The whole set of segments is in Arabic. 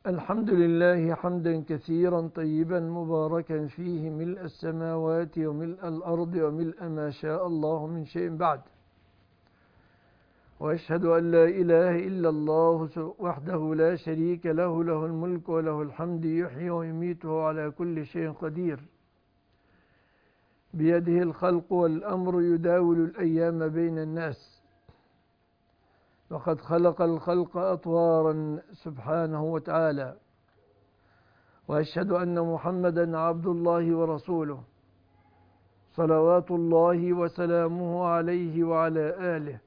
الحمد لله حمدا كثيرا طيبا مباركا فيه ملء السماوات وملء الأرض وملء ما شاء الله من شيء بعد. وأشهد أن لا إله إلا الله وحده لا شريك له، له الملك وله الحمد، يحيي ويميت وهو على كل شيء قدير. بيده الخلق والأمر، يداول الأيام بين الناس، وقد خلق الخلق أطوارا سبحانه وتعالى. وأشهد أن محمدا عبد الله ورسوله، صلوات الله وسلامه عليه وعلى آله.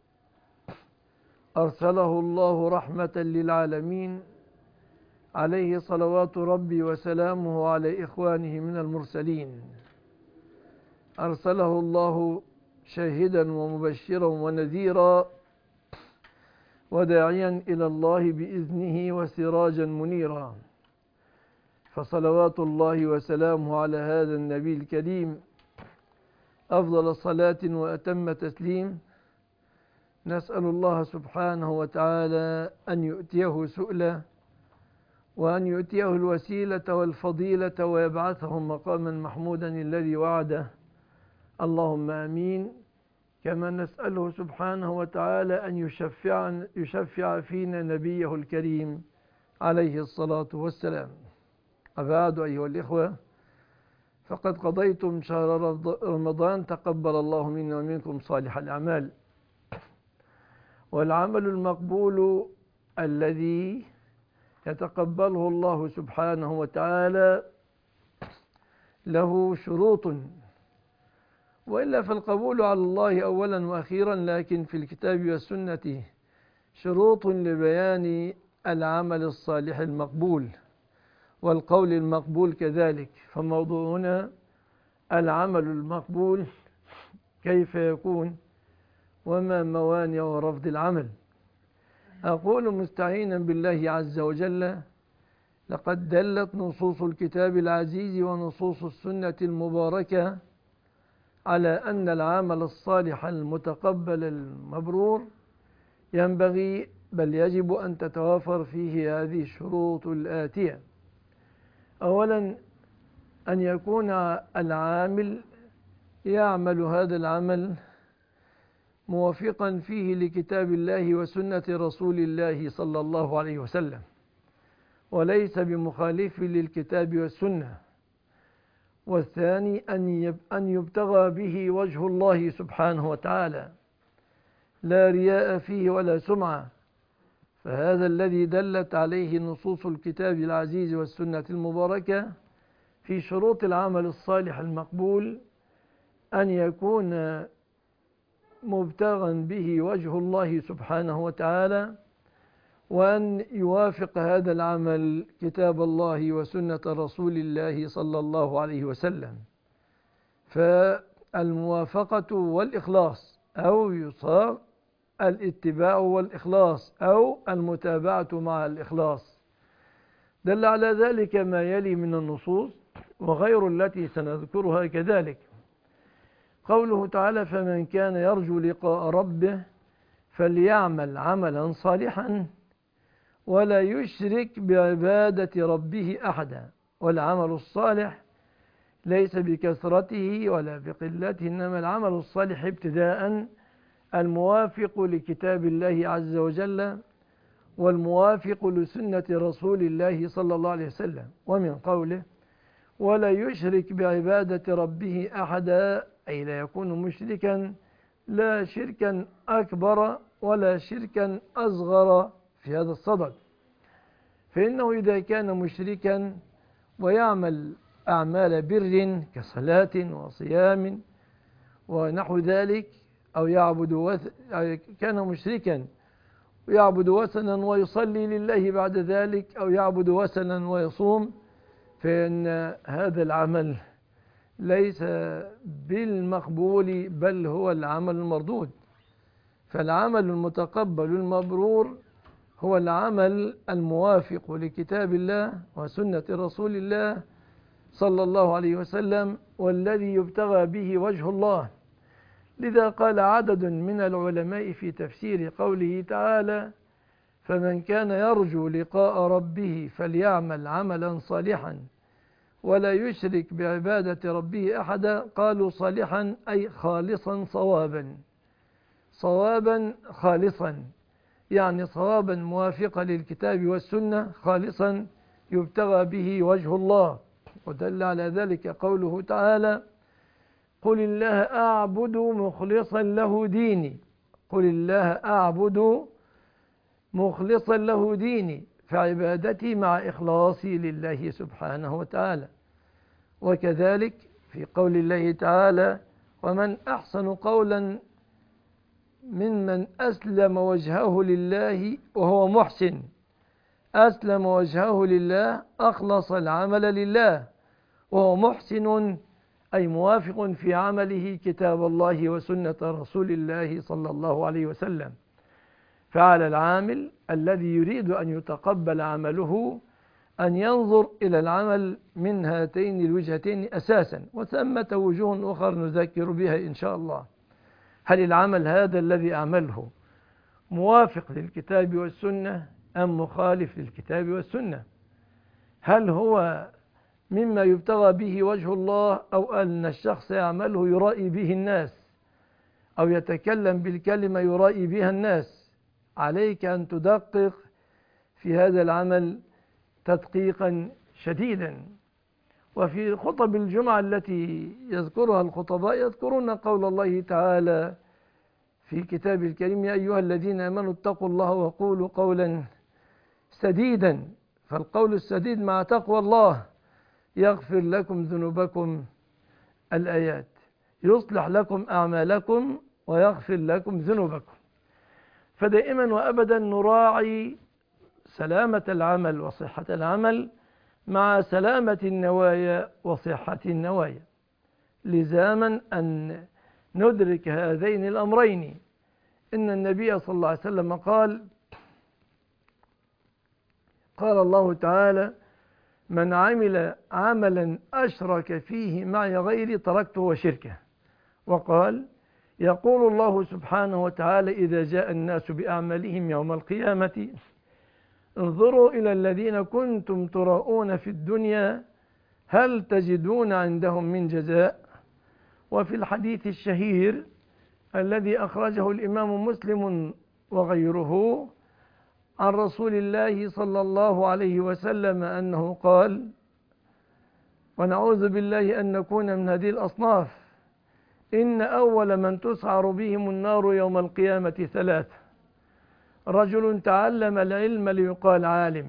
أرسله الله رحمة للعالمين، عليه صلوات ربي وسلامه على إخوانه من المرسلين. أرسله الله شاهدا ومبشرا ونذيرا، وداعيا إلى الله بإذنه وسراجا منيرا. فصلوات الله وسلامه على هذا النبي الكريم أفضل صلاة وأتم تسليم. نسأل الله سبحانه وتعالى أن يؤتيه سؤله، وأن يؤتيه الوسيلة والفضيلة، ويبعثه مقاما محمودا الذي وعده. اللهم آمين. كما نسأله سبحانه وتعالى أن يشفع فينا نبيه الكريم عليه الصلاة والسلام. أبعد أيها الإخوة، فقد قضيتم شهر رمضان، تقبل الله منا ومنكم صالح الأعمال. والعمل المقبول الذي يتقبله الله سبحانه وتعالى له شروط، وإلا فالقبول على الله أولا وأخيرا، لكن في الكتاب والسنة شروط لبيان العمل الصالح المقبول والقول المقبول كذلك. فموضوعنا العمل المقبول كيف يكون، وما موانع رفض العمل. أقول مستعينا بالله عز وجل: لقد دلت نصوص الكتاب العزيز ونصوص السنة المباركة على أن العمل الصالح المتقبل المبرور ينبغي بل يجب أن تتوافر فيه هذه الشروط الآتية. أولا، أن يكون العامل يعمل هذا العمل موافقا فيه لكتاب الله وسنة رسول الله صلى الله عليه وسلم، وليس بمخالف للكتاب والسنة. والثاني أن يبتغى به وجه الله سبحانه وتعالى، لا رياء فيه ولا سمعة. فهذا الذي دلت عليه نصوص الكتاب العزيز والسنة المباركة في شروط العمل الصالح المقبول: أن يكون مبتغى به وجه الله سبحانه وتعالى، وأن يوافق هذا العمل كتاب الله وسنة رسول الله صلى الله عليه وسلم. فالموافقة والإخلاص، أو يصاغ الاتباع والإخلاص، أو المتابعة مع الإخلاص. دل على ذلك ما يلي من النصوص وغير التي سنذكرها كذلك. قوله تعالى: فمن كان يرجو لقاء ربه فليعمل عملا صالحا ولا يشرك بعبادة ربه أحدا. والعمل الصالح ليس بكثرته ولا بقلته، إنما العمل الصالح ابتداء الموافق لكتاب الله عز وجل، والموافق لسنة رسول الله صلى الله عليه وسلم. ومن قوله: ولا يشرك بعبادة ربه أحدا، أي لا يكون مشركا، لا شركا أكبر ولا شركا أصغر في هذا الصدد. فإنه إذا كان مشركا ويعمل أعمال بر كصلاة وصيام ونحو ذلك، أو كان مشركا ويعبد وثنا ويصلي لله بعد ذلك، أو يعبد وثنا ويصوم، فإن هذا العمل ليس بالمقبول، بل هو العمل المردود. فالعمل المتقبل المبرور هو العمل الموافق لكتاب الله وسنة رسول الله صلى الله عليه وسلم، والذي يبتغى به وجه الله. لذا قال عدد من العلماء في تفسير قوله تعالى: فمن كان يرجو لقاء ربه فليعمل عملا صالحا ولا يشرك بعبادة ربه أحدا. قالوا صالحا أي خالصا صوابا، صوابا خالصا، يعني صوابا موافقا للكتاب والسنة، خالصا يبتغى به وجه الله. ودل على ذلك قوله تعالى: قل الله أعبد مخلصا له ديني. قل الله أعبد مخلصا له ديني، فعبادتي مع إخلاصي لله سبحانه وتعالى. وكذلك في قول الله تعالى: ومن أحسن قولا ممن أسلم وجهه لله وهو محسن. أسلم وجهه لله، أخلص العمل لله، وهو محسن أي موافق في عمله كتاب الله وسنة رسول الله صلى الله عليه وسلم. فعلى العامل الذي يريد أن يتقبل عمله أن ينظر إلى العمل من هاتين الوجهتين أساسا، وثمة وجوه أخرى نذكر بها إن شاء الله. هل العمل هذا الذي أعمله موافق للكتاب والسنة أم مخالف للكتاب والسنة؟ هل هو مما يبتغى به وجه الله، أو أن الشخص يعمله يرائي به الناس، أو يتكلم بالكلمة يرائي بها الناس؟ عليك أن تدقق في هذا العمل تدقيقا شديدا. وفي خطب الجمعة التي يذكرها الخطباء يذكرون قول الله تعالى في كتاب الكريم: يا أيها الذين آمنوا اتقوا الله وقولوا قولا سديدا. فالقول السديد مع تقوى الله يغفر لكم ذنوبكم، الآيات، يصلح لكم أعمالكم ويغفر لكم ذنوبكم. فدائما وأبدا نراعي سلامة العمل وصحة العمل مع سلامة النوايا وصحة النوايا، لزاما أن ندرك هذين الأمرين. إن النبي صلى الله عليه وسلم قال الله تعالى: من عمل عملا أشرك فيه معي غيري تركته وشركه. وقال: يقول الله سبحانه وتعالى: إذا جاء الناس بأعمالهم يوم القيامة انظروا إلى الذين كنتم تراءون في الدنيا هل تجدون عندهم من جزاء. وفي الحديث الشهير الذي أخرجه الإمام مسلم وغيره عن رسول الله صلى الله عليه وسلم أنه قال: ونعوذ بالله أن نكون من هذه الأصناف: إن أول من تسعر بهم النار يوم القيامة ثلاثة: رجل تعلم العلم ليقال عالم،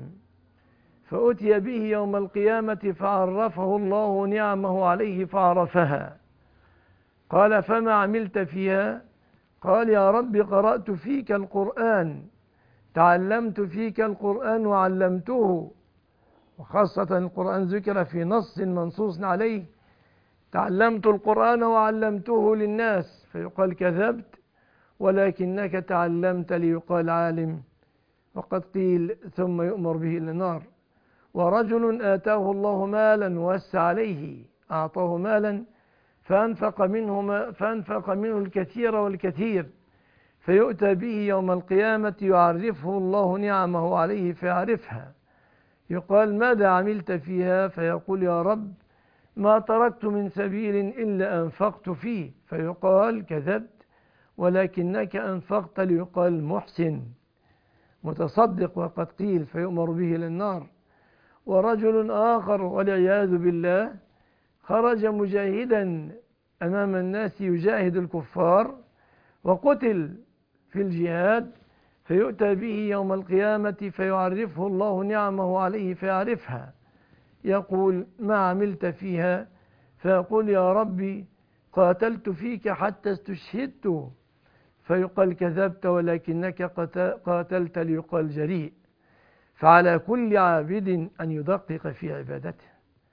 فأتي به يوم القيامة فعرفه الله نعمه عليه فعرفها، قال: فما عملت فيها؟ قال: يا رب قرأت فيك القرآن، تعلمت فيك القرآن وعلمته. وخاصة القرآن ذكر في نص منصوص عليه: تعلمت القرآن وعلمته للناس. فيقال: كذبت، ولكنك تعلمت ليقال عالم. وقد قيل: ثم يؤمر به إلى النار. ورجل آتاه الله مالا ووسع عليه، أعطاه مالا فأنفق منه الكثير والكثير، فيؤتى به يوم القيامة يعرفه الله نعمه عليه فيعرفها، يقال: ماذا عملت فيها؟ فيقول: يا رب ما تركت من سبيل إلا أنفقت فيه. فيقال: كذبت، ولكنك أنفقت ليقال محسن متصدق. وقد قيل: فيؤمر به إلى النار. ورجل آخر والعياذ بالله خرج مجاهدا أمام الناس يجاهد الكفار وقتل في الجهاد، فيؤتى به يوم القيامة فيعرفه الله نعمه عليه فيعرفها، يقول: ما عملت فيها؟ فيقول: يا ربي قاتلت فيك حتى استشهدت. فيقال: كذبت، ولكنك قاتلت ليقال جريء. فعلى كل عابد أن يدقق في عبادته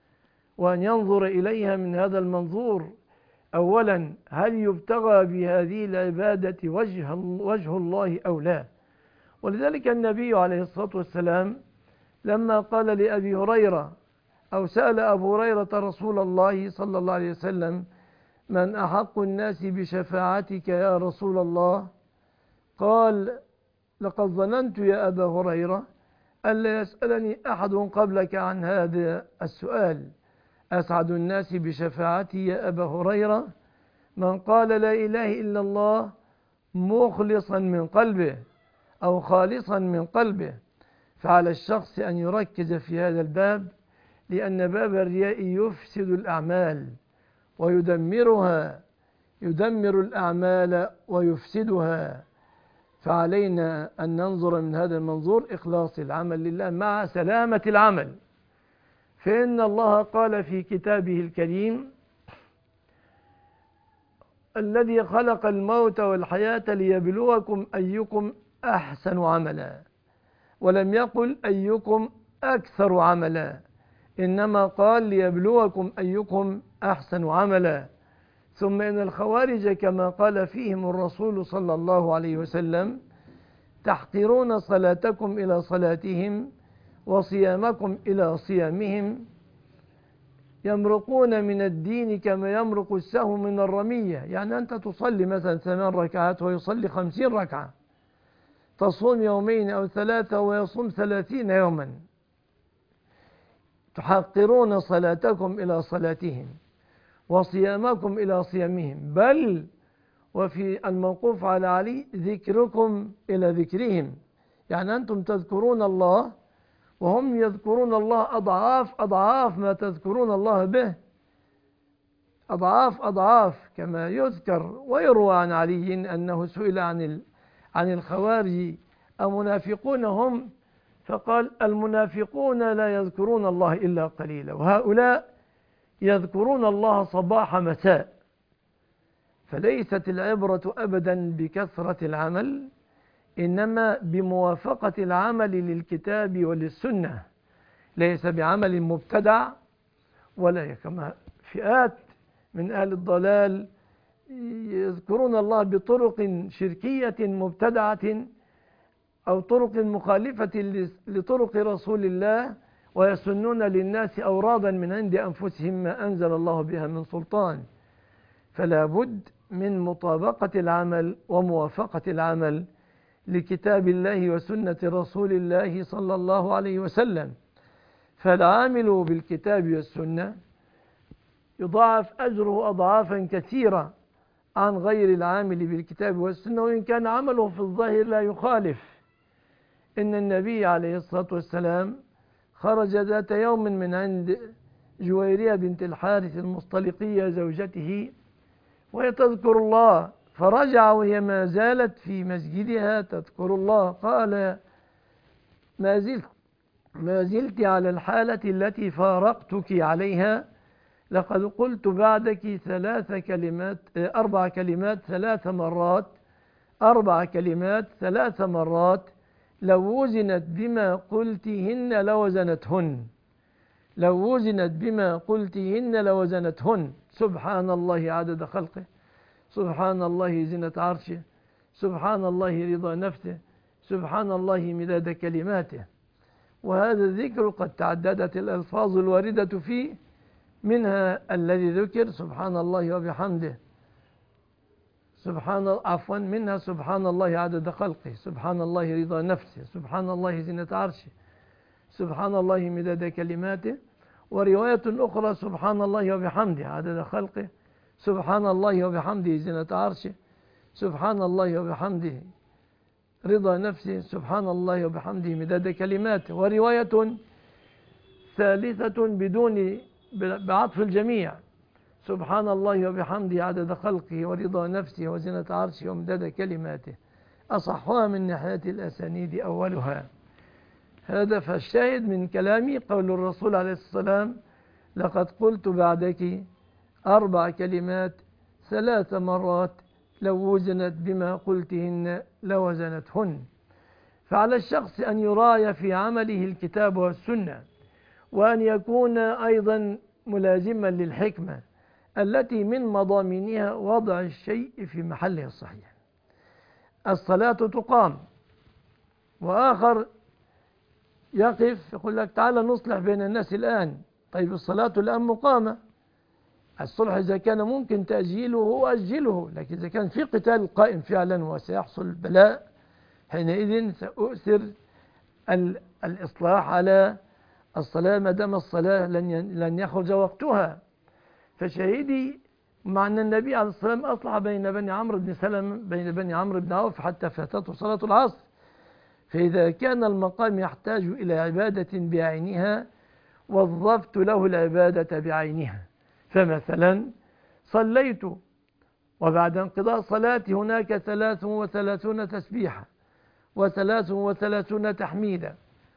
وأن ينظر إليها من هذا المنظور: أولا، هل يبتغى بهذه العبادة وجه الله أو لا؟ ولذلك النبي عليه الصلاة والسلام لما قال لأبي هريرة، أو سأل أبو هريرة رسول الله صلى الله عليه وسلم: من أحق الناس بشفاعتك يا رسول الله؟ قال: لقد ظننت يا أبا هريرة ألا يسألني أحد قبلك عن هذا السؤال. أسعد الناس بشفاعتي يا أبا هريرة من قال لا إله إلا الله مخلصا من قلبه أو خالصا من قلبه. فعلى الشخص أن يركز في هذا الباب، لأن باب الرياء يفسد الأعمال ويدمرها، يدمر الأعمال ويفسدها. فعلينا أن ننظر من هذا المنظور إخلاص العمل لله مع سلامة العمل. فإن الله قال في كتابه الكريم: الذي خلق الموت والحياة ليبلوكم أيكم أحسن عملا، ولم يقل أيكم أكثر عملا، إنما قال ليبلوكم أيكم أحسن عملا. ثم إن الخوارج كما قال فيهم الرسول صلى الله عليه وسلم: تحقرون صلاتكم إلى صلاتهم وصيامكم إلى صيامهم، يمرقون من الدين كما يمرق السهم من الرمية. يعني أنت تصلي مثلا 8 ركعات ويصلي 50 ركعة، تصوم يومين أو 3 ويصوم 30 يوما. تحقرون صلاتكم إلى صلاتهم وصيامكم إلى صيامهم، بل وفي الموقوف على علي: ذكركم إلى ذكرهم. يعني أنتم تذكرون الله وهم يذكرون الله أضعاف ما تذكرون الله به، أضعاف كما يذكر ويروى عن علي أنه سئل عن الخوارج: أمنافقون هم؟ فقال: المنافقون لا يذكرون الله إلا قليلا، وهؤلاء يذكرون الله صباح مساء. فليست العبرة أبدا بكثرة العمل، إنما بموافقة العمل للكتاب وللسنة، ليس بعمل مبتدع. ولا كما فئات من أهل الضلال يذكرون الله بطرق شركية مبتدعة أو طرق مخالفة لطرق رسول الله، ويسنون للناس أورادا من عند أنفسهم ما أنزل الله بها من سلطان. فلا بد من مطابقة العمل وموافقة العمل لكتاب الله وسنة رسول الله صلى الله عليه وسلم. فالعامل بالكتاب والسنة يضاعف أجره أضعافا كثيرة عن غير العامل بالكتاب والسنة، وإن كان عمله في الظاهر لا يخالف. إن النبي عليه الصلاة والسلام خرج ذات يوم من عند جويرية بنت الحارث المصطلقية زوجته وهي تذكر الله، فرجع وهي ما زالت في مسجدها تذكر الله. قال: ما زلت على الحالة التي فارقتك عليها، لقد قلت بعدك 4 كلمات 3 مرات، 4 كلمات 3 مرات لو وزنت بما قلتهن لوزنتهن، لو وزنت بما قلتهن لوزنتهن. سبحان الله عدد خلقه، سبحان الله زنة عرشه، سبحان الله رضا نفسه، سبحان الله مداد كلماته. وهذا الذكر قد تعددت الألفاظ الواردة فيه، منها الذي ذكر سبحان الله وبحمده، منها سبحان الله عدد خلقه، سبحان الله رضا نفسه، سبحان الله زنة عرشه، سبحان الله مداد كلماته. ورواية أخرى سبحان الله وبحمده عدد خلقه، سبحان الله وبحمده زنة عرشه، سبحان الله وبحمده رضا نفسه، سبحان الله وبحمده مداد كلماته. ورواية ثالثة بدون بعطف الجميع: سبحان الله وبحمده عدد خلقه ورضا نفسه وزنة عرشه ومداد كلماته. أصحها من ناحية الأسانيد أولها. هذا فالشاهد من كلامي قول الرسول عليه الصلاة والسلام: لقد قلت بعدك 4 كلمات 3 مرات لو وزنت بما قلتهن لوزنتهن. فعلى الشخص أن يراعي في عمله الكتاب والسنة، وأن يكون أيضا ملازما للحكمة التي من مضامينها وضع الشيء في محله الصحيح. الصلاة تقام، وآخر يقف يقول لك: تعال نصلح بين الناس الآن. طيب الصلاة الآن مقامة، الصلح إذا كان ممكن تأجيله أجله، لكن إذا كان في قتال قائم فعلا وسيحصل بلاء حينئذ سأؤثر الإصلاح على الصلاة ما دام الصلاة لن يخرج وقتها. فشهيدي مع أن النبي عليه الصلاة والسلام أصلح بين بني عمرو بن سلمة بين بني عمرو بن عوف حتى فاتته صلاة العصر. فإذا كان المقام يحتاج إلى عبادة بعينها وظفت له العبادة بعينها. فمثلا صليت وبعد انقضاء صلاتي هناك 33 تسبيحة و33 تحميدا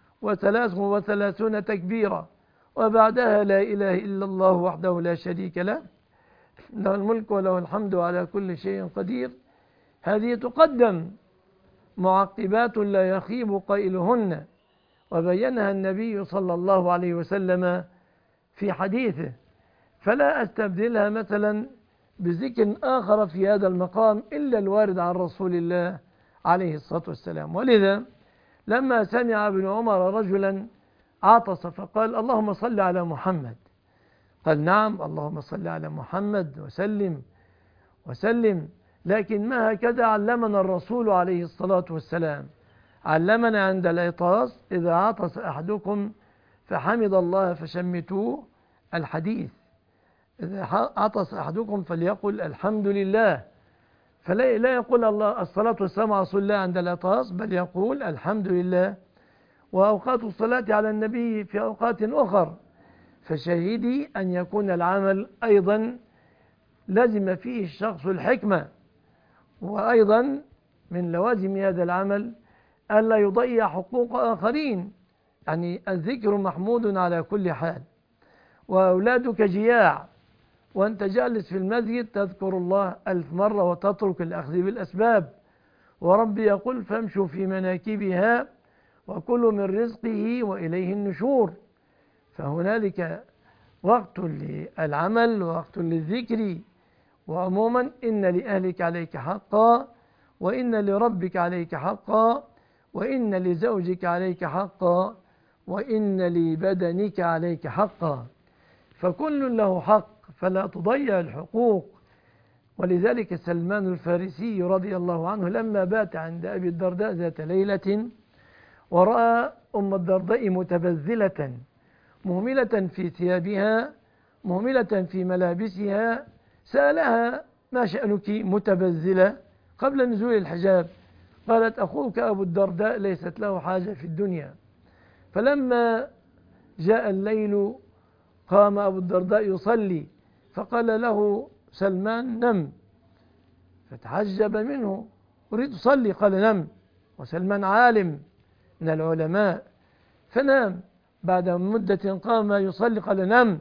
و33 تكبيرة وبعدها لا إله إلا الله وحده لا شريك له له الملك وله الحمد على كل شيء قدير. هذه تقدم معقبات لا يخيب قائلهن، وبينها النبي صلى الله عليه وسلم في حديثه، فلا أستبدلها مثلا بذكر آخر في هذا المقام إلا الوارد عن رسول الله عليه الصلاة والسلام. ولذا لما سمع ابن عمر رجلا عطس فقال اللهم صل على محمد، قال نعم اللهم صل على محمد وسلم وسلم، لكن ما هكذا علمنا الرسول عليه الصلاة والسلام. علمنا عند العطاس إذا عطس أحدكم فحمد الله فشمتوه الحديث، إذا عطس أحدكم فليقل الحمد لله، فلا يقول الله الصلاة والسلام على رسول الله عند العطاس، بل يقول الحمد لله. وأوقات الصلاة على النبي في أوقات أخر. فشهدي أن يكون العمل أيضا لازم فيه الشخص الحكمة، وأيضا من لوازم هذا العمل ألا يضيع حقوق آخرين. يعني الذكر محمود على كل حال، وأولادك جياع وأنت جالس في المسجد تذكر الله 1000 مرة وتترك الأخذ بالأسباب، وربي يقول فامشوا في مناكبها وكلوا من رزقه وإليه النشور. فهنالك وقت للعمل ووقت للذكر. وعموما إن لأهلك عليك حقا، وإن لربك عليك حقا، وإن لزوجك عليك حقا، وإن لبدنك عليك حقا، فكل له حق فلا تضيع الحقوق. ولذلك سلمان الفارسي رضي الله عنه لما بات عند أبي الدرداء ذات ليلة ورأى أم الدرداء متبذلة مهملة في ثيابها مهملة في ملابسها، سألها ما شأنك متبذلة قبل نزول الحجاب؟ قالت أخوك أبو الدرداء ليست له حاجة في الدنيا. فلما جاء الليل قام أبو الدرداء يصلي، فقال له سلمان نم، فتعجب منه، أريد أصلي، قال نم، وسلمان عالم من العلماء، فنام. بعد مدة قام يصلي قال نم،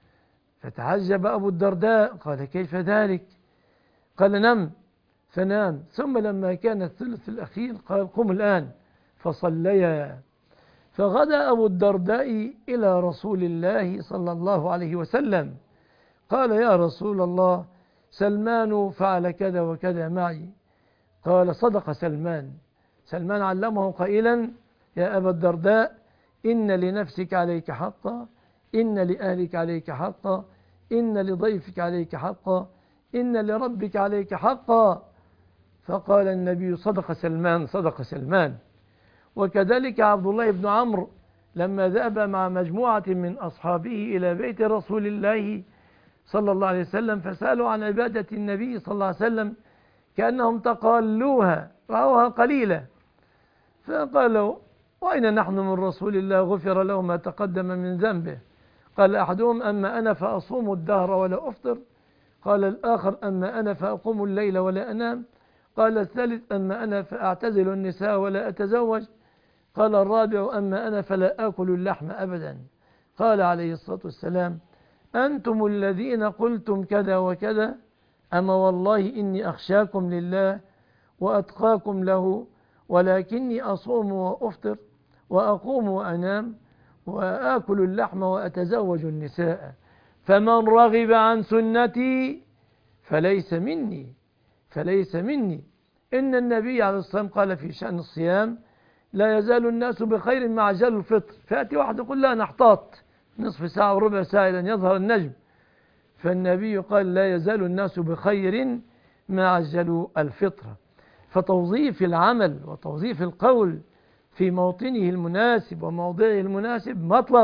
فتعجب أبو الدرداء، قال كيف ذلك؟ قال نم، فنام. ثم لما كان الثلث الأخير قال قم الآن، فصليا. فغدا أبو الدرداء إلى رسول الله صلى الله عليه وسلم قال يا رسول الله سلمان فعل كذا وكذا معي. قال صدق سلمان. سلمان علمه قائلا يا أبا الدرداء إن لنفسك عليك حقا، إن لأهلك عليك حقا، إن لضيفك عليك حقا، إن لربك عليك حقا. فقال النبي صدق سلمان صدق سلمان. وكذلك عبد الله بن عمرو لما ذهب مع مجموعة من أصحابه إلى بيت رسول الله صلى الله عليه وسلم فسألوا عن عبادة النبي صلى الله عليه وسلم كأنهم تقالوها رأوها قليلة، فقالوا وأين نحن من رسول الله غفر له ما تقدم من ذنبه؟ قال أحدهم أما أنا فأصوم الدهر ولا أفطر، قال الآخر أما أنا فأقوم الليل ولا أنام، قال الثالث أما أنا فأعتزل النساء ولا أتزوج، قال الرابع أما أنا فلا آكل اللحم أبدا. قال عليه الصلاة والسلام أنتم الذين قلتم كذا وكذا، أما والله إني أخشاكم لله وأتقاكم له، ولكني أصوم وأفطر وأقوم وأنام وآكل اللحم وأتزوج النساء، فمن رغب عن سنتي فليس مني فليس مني. إن النبي عليه الصلاة والسلام قال في شأن الصيام لا يزال الناس بخير مع عجل الفطر، فأتي واحد يقول لا نحتاط نصف ساعة وربع ساعة لن يظهر النجم، فالنبي قال لا يزال الناس بخير ما عجلوا الفطر. فتوظيف العمل وتوظيف القول في موطنه المناسب وموضعه المناسب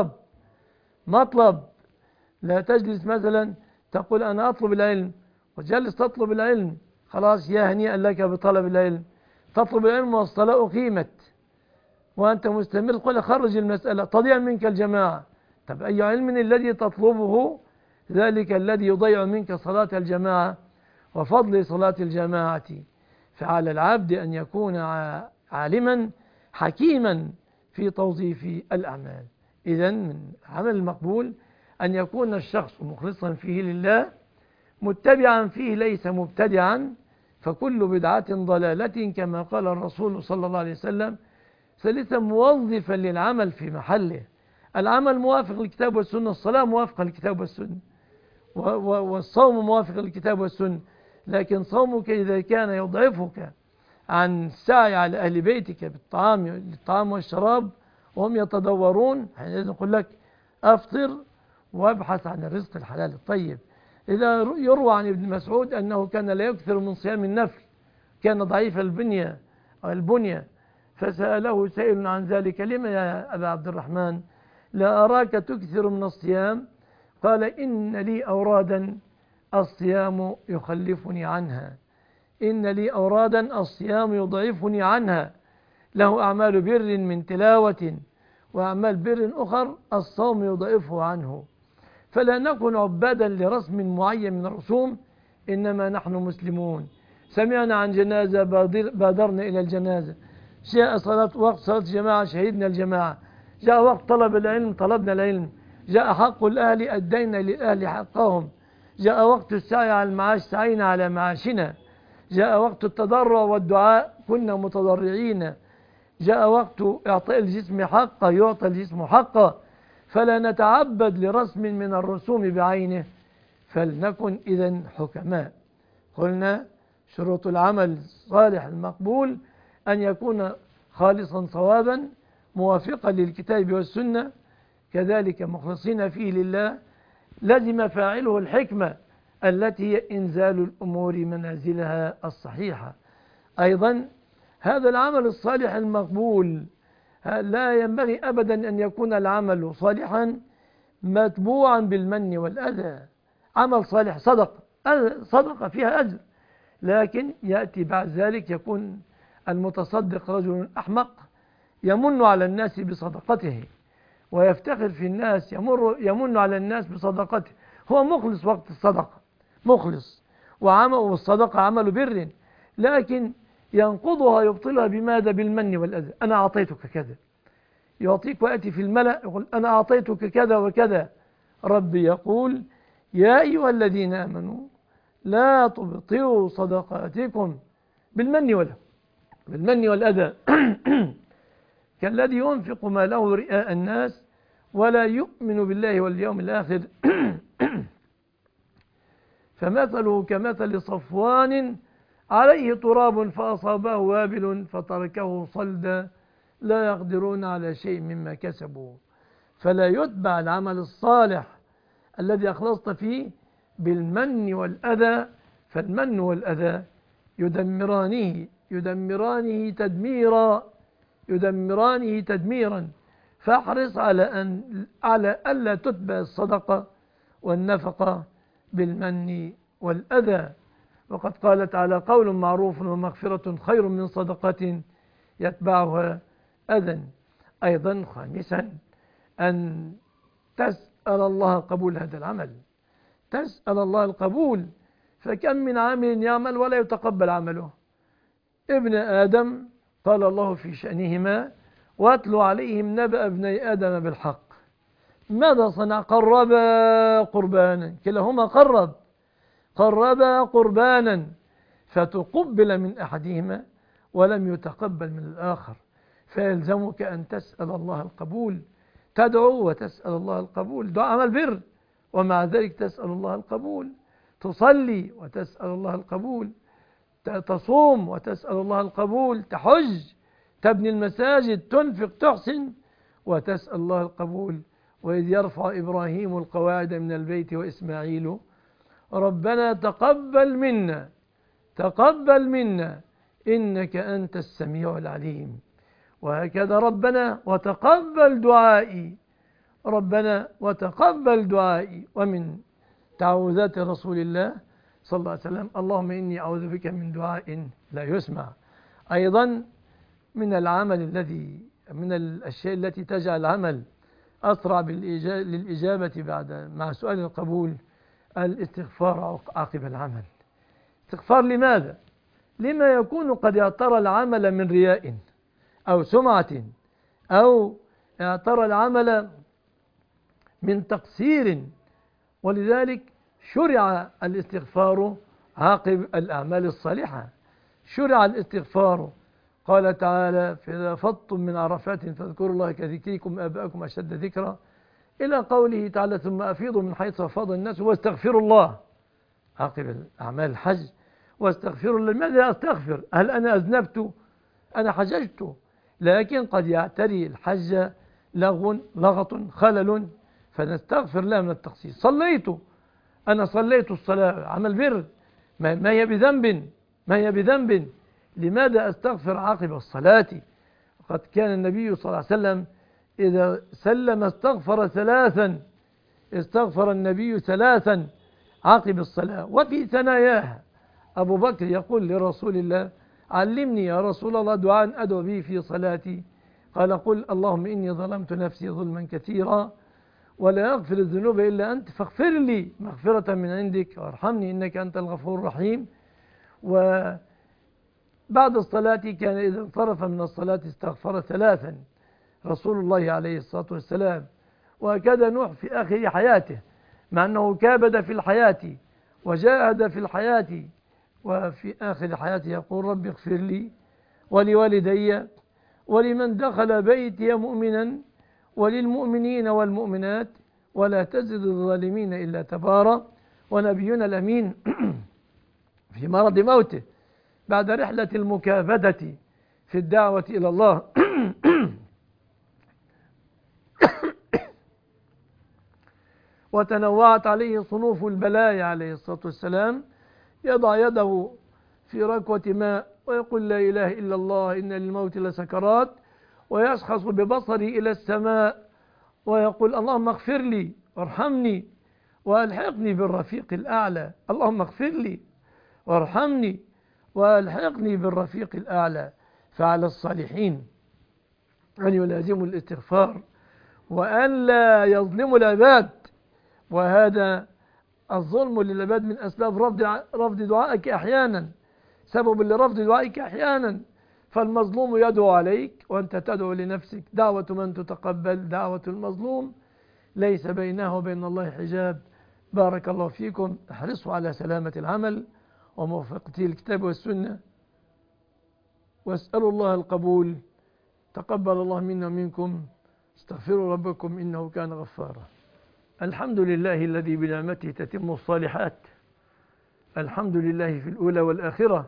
مطلب. لا تجلس مثلا تقول أنا أطلب العلم، وجلس تطلب العلم، خلاص يا هنيئا لك بطلب العلم. تطلب العلم والصلاة أقيمت وأنت مستمر، قل خرج المسألة تضيع منك الجماعة. طب أي علم الذي تطلبه؟ ذلك الذي يضيع منك صلاة الجماعة وفضل صلاة الجماعة. فعلى العبد أن يكون عالما حكيما في توظيف الأعمال. إذن من العمل المقبول أن يكون الشخص مخلصا فيه لله، متبعا فيه ليس مبتدعا، فكل بدعة ضلالة كما قال الرسول صلى الله عليه وسلم. ثالثا موظفا للعمل في محله، العمل موافق للكتاب والسنة، الصلاة موافقة للكتاب والسنة، والصوم موافق للكتاب والسنة. لكن صومك إذا كان يضعفك عن السعي على أهل بيتك بالطعام والشراب وهم يتدورون، حينئذ نقول لك أفطر وابحث عن الرزق الحلال الطيب. إذا يروى عن ابن مسعود أنه كان لا يكثر من صيام النفل، كان ضعيف البنية، فسأله سائل عن ذلك: لما يا أبا عبد الرحمن لا أراك تكثر من الصيام؟ قال: إن لي أورادا الصيام يخلفني عنها، إن لي أورادا الصيام يضعفني عنها، له أعمال بر من تلاوة وأعمال بر أخر الصوم يضعفه عنه. فلا نكن عبادا لرسم معين من الرسوم، إنما نحن مسلمون. سمعنا عن جنازة بادرنا إلى الجنازة، جاء وقت صلاة الجماعة شهدنا الجماعة، جاء وقت طلب العلم طلبنا العلم، جاء حق الأهل أدينا للأهل حقهم، جاء وقت السعي على المعاش سعينا على معاشنا، جاء وقت التضرع والدعاء كنا متضرعين، جاء وقت إعطاء الجسم حقه يعطى الجسم حقه. فلا نتعبد لرسم من الرسوم بعينه، فلنكن إذن حكماء. قلنا شروط العمل الصالح المقبول أن يكون خالصا صوابا موافقا للكتاب والسنة، كذلك مخلصين فيه لله، لزم فاعله الحكمة التي هي إنزال الأمور منازلها الصحيحة. أيضا هذا العمل الصالح المقبول لا ينبغي أبدا أن يكون العمل صالحا متبوعا بالمن والأذى. عمل صالح صدقة فيها أجر، لكن يأتي بعد ذلك يكون المتصدق رجل أحمق يمن على الناس بصدقته ويفتخر في الناس، يمن على الناس بصدقته. هو مخلص وقت الصدقة، مخلص والصدقة عمل بر، لكن ينقضها يبطلها بماذا؟ بالمن والأذى. أنا أعطيتك كذا، يعطيك ويأتي في الملأ يقول أنا أعطيتك كذا وكذا. ربي يقول: يا أيها الذين آمنوا لا تبطلوا صدقاتكم بالمن والأذى كالذي ينفق ماله رئاء الناس ولا يؤمن بالله واليوم الآخر فمثله كمثل صفوان عليه تراب فأصابه وابل فتركه صلدا لا يقدرون على شيء مما كسبوا. فلا يتبع العمل الصالح الذي أخلصت فيه بالمن والأذى، فالمن والأذى يدمرانه تدميرا. فاحرص على ألا تتبع الصدقة والنفقة بالمن والأذى. وقد قال تعالى: قول معروف ومغفرة خير من صدقة يتبعها أذى. أيضا خامسا أن تسأل الله قبول هذا العمل، تسأل الله القبول. فكم من عامل يعمل ولا يتقبل عمله. ابن آدم قال الله في شأنهما: واتل عليهم نبأ ابني آدم بالحق. ماذا صنع؟ قربا قربانا، كلاهما قربا قربانا، فتقبل من أحدهما ولم يتقبل من الآخر. فيلزمك أن تسأل الله القبول، تدعو وتسأل الله القبول. دعاء عمل بر ومع ذلك تسأل الله القبول، تصلي وتسأل الله القبول، تصوم وتسأل الله القبول، تحج، تبني المساجد، تنفق، تحسن وتسأل الله القبول. وإذ يرفع إبراهيم القواعد من البيت وإسماعيل ربنا تقبل منا إنك أنت السميع العليم. وهكذا ربنا وتقبل دعائي، ربنا وتقبل دعائي. ومن تعوذات رسول الله صلى الله عليه وسلم اللهم إني أعوذ بك من دعاء لا يسمع. أيضا من الأشياء التي تجعل العمل أسرع للإجابة مع سؤال القبول الاستغفار عقب العمل. استغفار لماذا؟ لما يكون قد اعترى العمل من رياء أو سمعة، أو اعترى العمل من تقصير، ولذلك شرع الاستغفار عقب الأعمال الصالحة. شرع الاستغفار، قال تعالى: فإذا فضتم من عرفات فاذكروا الله كذكركم آباءكم أشد ذكرا، إلى قوله تعالى: ثم أفيضوا من حيث أفاض الناس واستغفروا الله عقب أعمال الحج. واستغفروا الله. لماذا أستغفر؟ هل أنا أذنبت؟ أنا حججت، لكن قد يعتري الحج لغط خلل، فنستغفر له من التقصير. أنا صليت الصلاة عمل بر، ما هي بذنب، لماذا أستغفر عقب الصلاة؟ قد كان النبي صلى الله عليه وسلم إذا سلم استغفر النبي ثلاثا عقب الصلاة. وفي ثناياها أبو بكر يقول لرسول الله: علمني يا رسول الله دعاء أدعو به في صلاتي. قال: قل اللهم إني ظلمت نفسي ظلما كثيرا ولا يغفر الذنوب إلا أنت فاغفر لي مغفرة من عندك وارحمني إنك أنت الغفور الرحيم. وبعد الصلاة كان إذا انصرف من الصلاة استغفر ثلاثا رسول الله عليه الصلاة والسلام. وهكذا نوح في آخر حياته، مع أنه كابد في الحياة وجاهد في الحياة، وفي آخر حياته يقول: رب اغفر لي ولوالدي ولمن دخل بيتي مؤمنا وللمؤمنين والمؤمنات ولا تزد الظالمين إلا تبارا. ونبينا الأمين في مرض موته بعد رحلة المكابدة في الدعوة إلى الله وتنوعت عليه صنوف البلايا عليه الصلاة والسلام، يضع يده في ركوة ماء ويقول: لا إله إلا الله إن للموت لسكرات، ويشخص ببصري إلى السماء ويقول: اللهم اغفر لي وارحمني وألحقني بالرفيق الأعلى. اللهم اغفر لي وارحمني وألحقني بالرفيق الأعلى. فعلى الصالحين أن يلازموا الاستغفار وأن لا يظلموا العباد، وهذا الظلم للعباد من أسباب رفض دعائك أحيانا، سبب لرفض دعائك أحيانا. فالمظلوم يدعو عليك وأنت تدعو لنفسك. دعوة من تتقبل؟ دعوة المظلوم، ليس بينه وبين الله حجاب. بارك الله فيكم. احرصوا على سلامة العمل وموافقته الكتاب والسنة، واسألوا الله القبول. تقبل الله منا ومنكم. استغفروا ربكم إنه كان غفارا. الحمد لله الذي بنعمته تتم الصالحات. الحمد لله في الأولى والآخرة،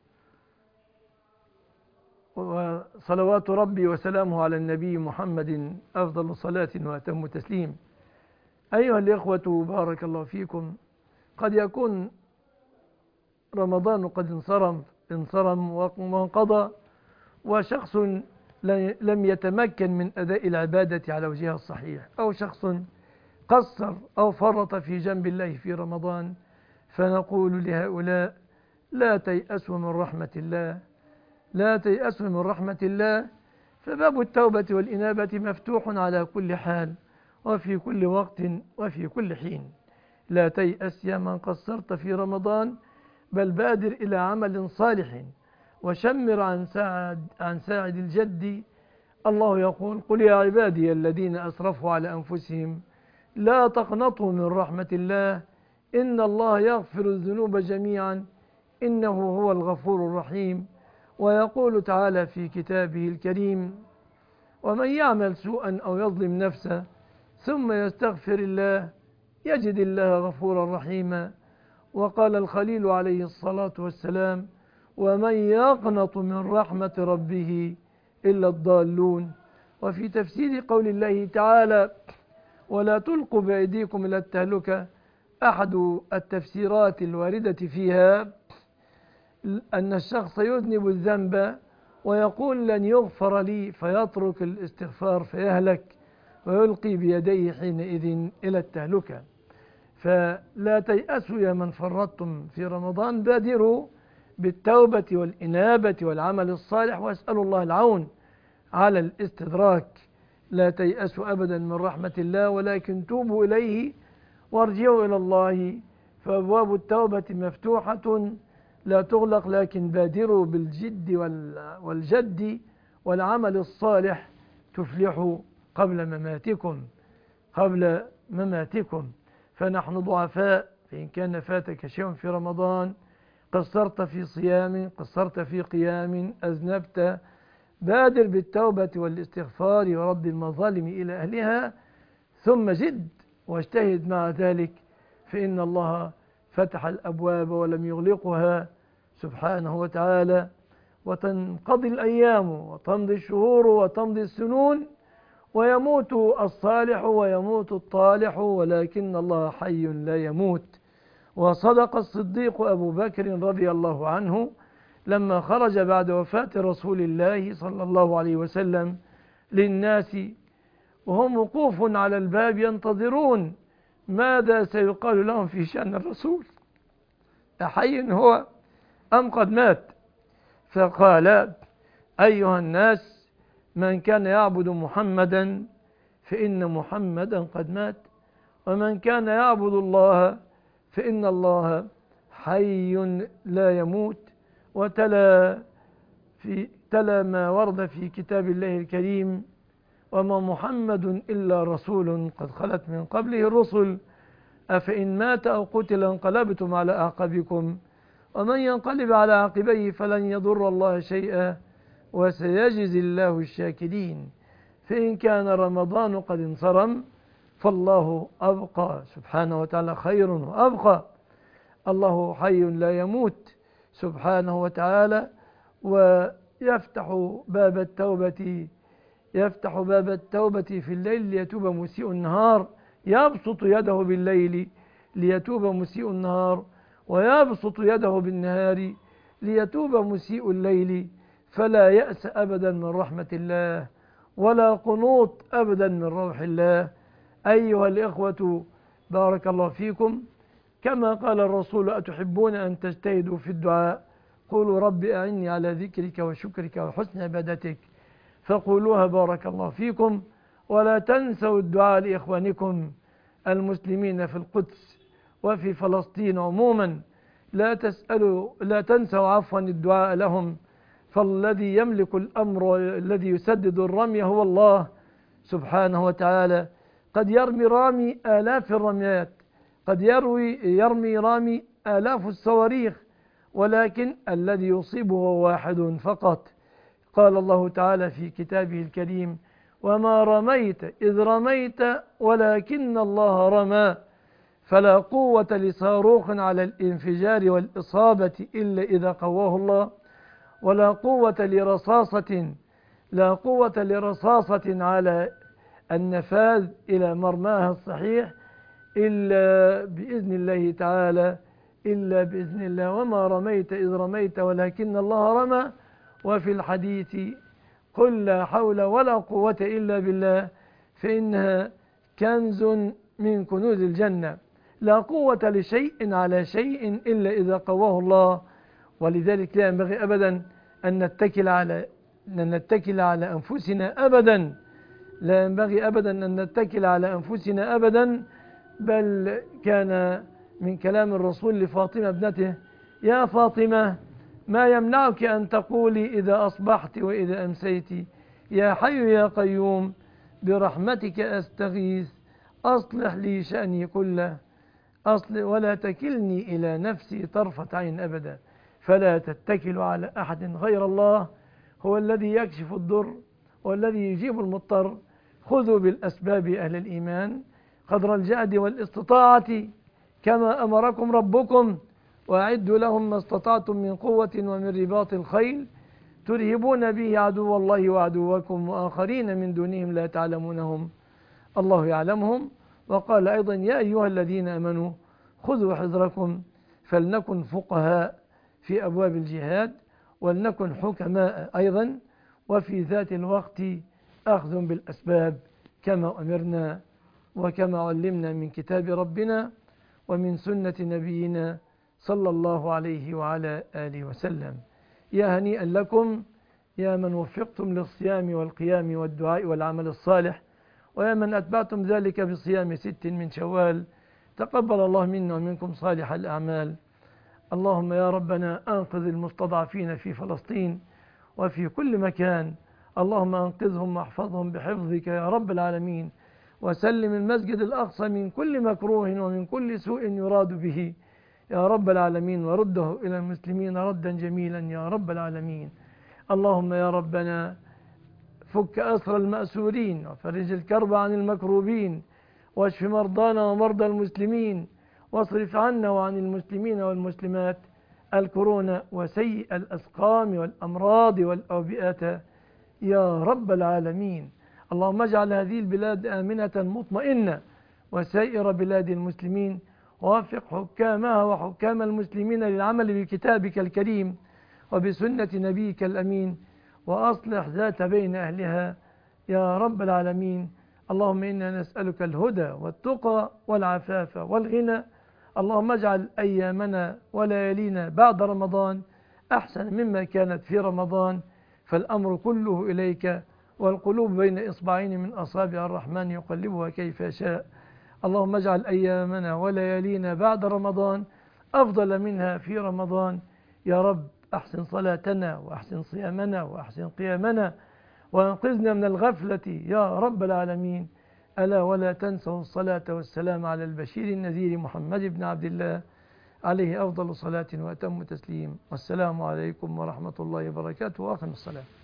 وصلوات ربي وسلامه على النبي محمد أفضل صلاة وأتم تسليم. أيها الإخوة بارك الله فيكم، قد يكون رمضان قد انصرم وانقضى، وشخص لم يتمكن من أداء العبادة على وجهها الصحيح، أو شخص قصر أو فرط في جنب الله في رمضان. فنقول لهؤلاء: لا تيأسوا من رحمة الله، لا تيأسوا من رحمة الله، فباب التوبة والإنابة مفتوح على كل حال وفي كل وقت وفي كل حين. لا تيأس يا من قصرت في رمضان، بل بادر إلى عمل صالح وشمر عن ساعد الجد. الله يقول: قل يا عبادي الذين أسرفوا على أنفسهم لا تقنطوا من رحمة الله إن الله يغفر الذنوب جميعا إنه هو الغفور الرحيم. ويقول تعالى في كتابه الكريم: ومن يعمل سوءا أو يظلم نفسه ثم يستغفر الله يجد الله غفورا رحيما. وقال الخليل عليه الصلاة والسلام: ومن يقنط من رحمة ربه إلا الضالون. وفي تفسير قول الله تعالى: ولا تلقوا بأيديكم إلى التهلكة، أحد التفسيرات الواردة فيها أن الشخص يذنب الذنب ويقول لن يغفر لي، فيترك الاستغفار فيهلك ويلقي بيديه حينئذ إلى التهلكة. فلا تيأسوا يا من فرطتم في رمضان، بادروا بالتوبة والإنابة والعمل الصالح، واسألوا الله العون على الاستدراك. لا تيأسوا أبدا من رحمة الله، ولكن توبوا إليه وارجعوا إلى الله، فأبواب التوبة مفتوحة لا تغلق، لكن بادروا بالجد والجد والعمل الصالح تفلحوا قبل مماتكم. فنحن ضعفاء، فإن كان فاتك شيء في رمضان، قصرت في صيام، قصرت في قيام، أذنبت، بادر بالتوبة والاستغفار ورد المظالم إلى أهلها، ثم جد واجتهد مع ذلك، فإن الله فتح الأبواب ولم يغلقها سبحانه وتعالى. وتنقضي الأيام وتمضي الشهور وتمضي السنون، ويموت الصالح ويموت الطالح، ولكن الله حي لا يموت. وصدق الصديق أبو بكر رضي الله عنه لما خرج بعد وفاة رسول الله صلى الله عليه وسلم للناس وهم وقوف على الباب ينتظرون ماذا سيقال لهم في شأن الرسول، أحي هو أم قد مات؟ فقال: أيها الناس، من كان يعبد محمدا فإن محمدا قد مات، ومن كان يعبد الله فإن الله حي لا يموت. وتلا ما ورد في كتاب الله الكريم: وما محمد إلا رسول قد خلت من قبله الرسل، أفإن مات أو قتل انقلبتم على أعقابكم، ومن ينقلب على عقبيه فلن يضر الله شيئا وسيجزي الله الشاكرين. فإن كان رمضان قد انصرم فالله أبقى سبحانه وتعالى خير وأبقى. الله حي لا يموت سبحانه وتعالى، ويفتح باب التوبة في الليل ليتوب مسيء النهار، يبسط يده بالليل ليتوب مسيء النهار، ويبسط يده بالنهار ليتوب مسيء الليل. فلا يأس أبدا من رحمة الله، ولا قنوط أبدا من روح الله. أيها الإخوة، بارك الله فيكم. كما قال الرسول: أتحبون أن تجتهدوا في الدعاء؟ قولوا: رب أعني على ذكرك وشكرك وحسن عبادتك. فقولوها بارك الله فيكم. ولا تنسوا الدعاء لإخوانكم المسلمين في القدس وفي فلسطين عموما. لا تنسوا الدعاء لهم، فالذي يملك الأمر الذي يسدد الرمي هو الله سبحانه وتعالى. قد يرمي رامي آلاف الرميات، قد يرمي رامي آلاف الصواريخ، ولكن الذي يصيبه هو واحد فقط. قال الله تعالى في كتابه الكريم: وما رميت إذ رميت ولكن الله رمى. فلا قوة لصاروخ على الانفجار والإصابة إلا إذا قواه الله، ولا قوة لرصاصة على النفاذ إلى مرماها الصحيح إلا بإذن الله تعالى، إلا بإذن الله. وما رميت إذ رميت ولكن الله رمى. وفي الحديث: قل لا حول ولا قوة إلا بالله، فإنها كنز من كنوز الجنة. لا قوة لشيء على شيء إلا إذا قواه الله. ولذلك لا ينبغي أبدا أن نتكل على أنفسنا أبدا، لا ينبغي أبدا أن نتكل على أنفسنا أبدا. بل كان من كلام الرسول لفاطمة ابنته: يا فاطمة، ما يمنعك أن تقولي إذا أصبحت وإذا أمسيت: يا حي يا قيوم برحمتك أستغيث أصلح لي شأني كله ولا تكلني إلى نفسي طرفة عين أبدا. فلا تتكلوا على أحد غير الله، هو الذي يكشف الضر والذي يجيب المضطر. خذوا بالأسباب أهل الإيمان قدر الجهد والاستطاعة كما أمركم ربكم، وأعدوا لهم ما استطعتم من قوة ومن رباط الخيل ترهبون به عدو الله وعدوكم وآخرين من دونهم لا تعلمونهم الله يعلمهم. وقال أيضا: يا أيها الذين آمنوا خذوا حذركم فلنكن فقهاء في أبواب الجهاد، ولنكن حكماء أيضا، وفي ذات الوقت أخذ بالأسباب كما أمرنا وكما علمنا من كتاب ربنا ومن سنة نبينا صلى الله عليه وعلى آله وسلم. يا هنيئا لكم يا من وفقتم للصيام والقيام والدعاء والعمل الصالح، ويا من أتبعتم ذلك بصيام 6 من شوال. تقبل الله منا ومنكم صالح الأعمال. اللهم يا ربنا أنقذ المستضعفين في فلسطين وفي كل مكان، اللهم أنقذهم واحفظهم بحفظك يا رب العالمين، وسلم المسجد الأقصى من كل مكروه ومن كل سوء يراد به يا رب العالمين، ورده إلى المسلمين ردا جميلا يا رب العالمين. اللهم يا ربنا فك أسر المأسورين وفرج الكرب عن المكروبين، واشف مرضانا ومرضى المسلمين، واصرف عنا وعن المسلمين والمسلمات الكورونا وسيء الأسقام والأمراض والأوبئة يا رب العالمين. اللهم اجعل هذه البلاد آمنة مطمئنة وسائر بلاد المسلمين، ووفق حكامها وحكام المسلمين للعمل بكتابك الكريم وبسنة نبيك الأمين، وأصلح ذات بين أهلها يا رب العالمين. اللهم إنا نسألك الهدى والتقى والعفاف والغنى. اللهم اجعل أيامنا وليالينا بعد رمضان أحسن مما كانت في رمضان، فالأمر كله إليك، والقلوب بين إصبعين من أصابع الرحمن يقلبها كيف يشاء. اللهم اجعل أيامنا وليالينا بعد رمضان أفضل منها في رمضان يا رب. أحسن صلاتنا وأحسن صيامنا وأحسن قيامنا، وانقذنا من الغفلة يا رب العالمين. ألا ولا تنسوا الصلاة والسلام على البشير النذير محمد بن عبد الله عليه أفضل صلاة وأتم تسليم. والسلام عليكم ورحمة الله وبركاته، وأقم الصلاة.